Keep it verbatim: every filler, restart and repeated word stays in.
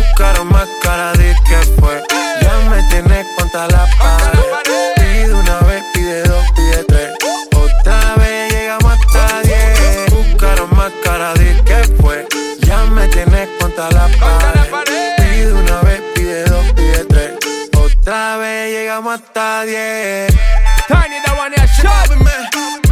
Buscaron más cara de que fue. Ya me tienes contra la pared. Pide una vez, pide dos, pide tres. Otra vez llegamos hasta diez. Buscaron más cara de que fue. Ya me tienes contra la pared. Pide una vez, pide dos, pide tres. Otra vez llegamos hasta diez. Tiny, the one here, show me.